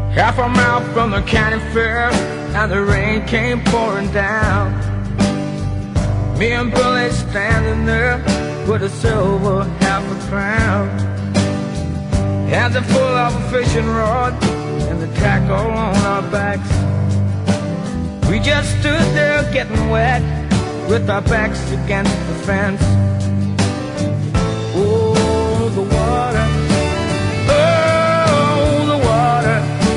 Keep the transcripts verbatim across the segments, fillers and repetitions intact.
Half a mile from the county fair, and the rain came pouring down. Me and Billy standing there with a silver half a crown, hands are full of a fishing rod and the tackle on our backs. We just stood there getting wet with our backs against the fence. Oh, the water, oh, the water,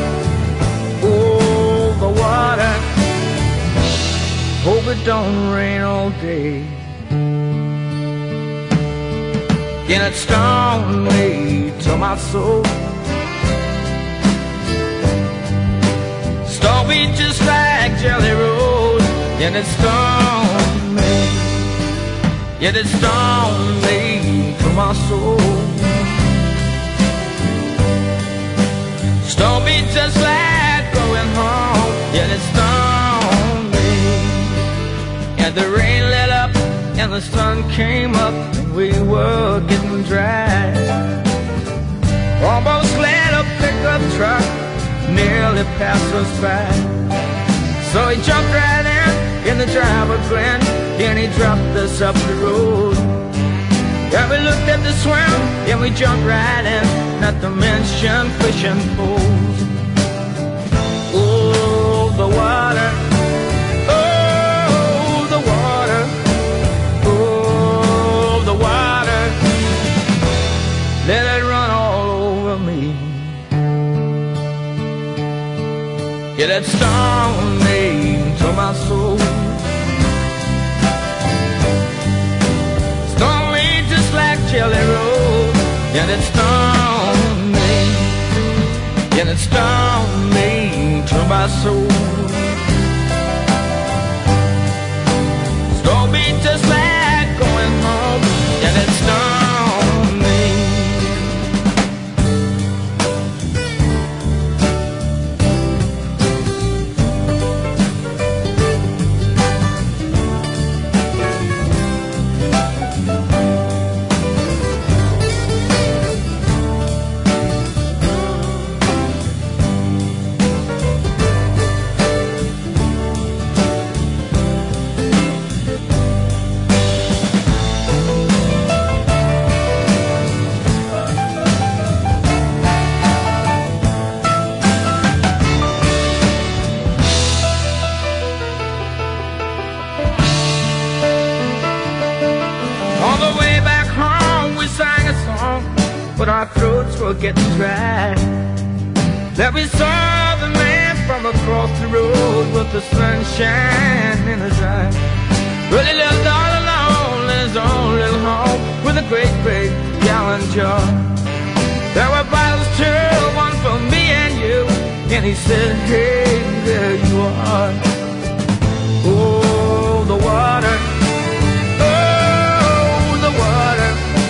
oh, the water. Hope it don't rain all day. And it stung me to my soul. Stung me just like Jelly Roll. And it stung me. Yet it stung me to my soul. Stung me just like going home. Yet it stung me. And the rain let up and the sun came up. We were getting dry. Almost let a pickup truck nearly pass us by. So he jumped right in, in the driver grin, and he dropped us up the road. Yeah, we looked at the swim, and we jumped right in, not to mention fishing poles. Oh, the water, oh, the water, oh, the water. Let it run all over me. Yeah, that stung me to my soul. Stung me just like Jelly Roll. Yeah, that stung me. Yeah, that stung me to my soul. Stung me just like going home. Yeah, that stung. But our throats were getting dry. That we saw the man from across the road with the sunshine in his eyes. Well, he lived all alone in his own little home with a great big gallon jar. There were bottles too, one for me and you. And he said, hey, there you are. Oh, the water, oh, the water,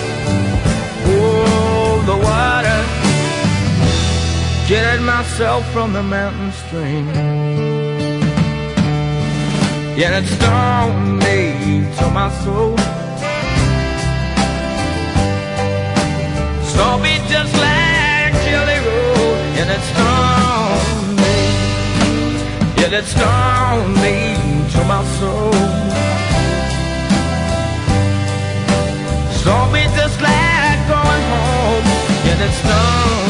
oh, the water. Jetted myself from the mountain stream. Yet it stung me to my soul. Stung me just like Jelly Roll. Yet it stung me. Yet it stung me to my soul. Stung me just like going home. Yet it stung